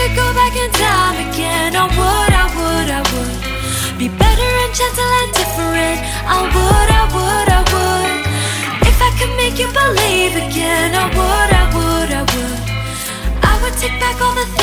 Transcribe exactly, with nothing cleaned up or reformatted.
could go back in time again, I would, I would, I would be better and gentle and different. I would, I would, I would. If I could make you believe again, I would, I would, I would. I would take back all the things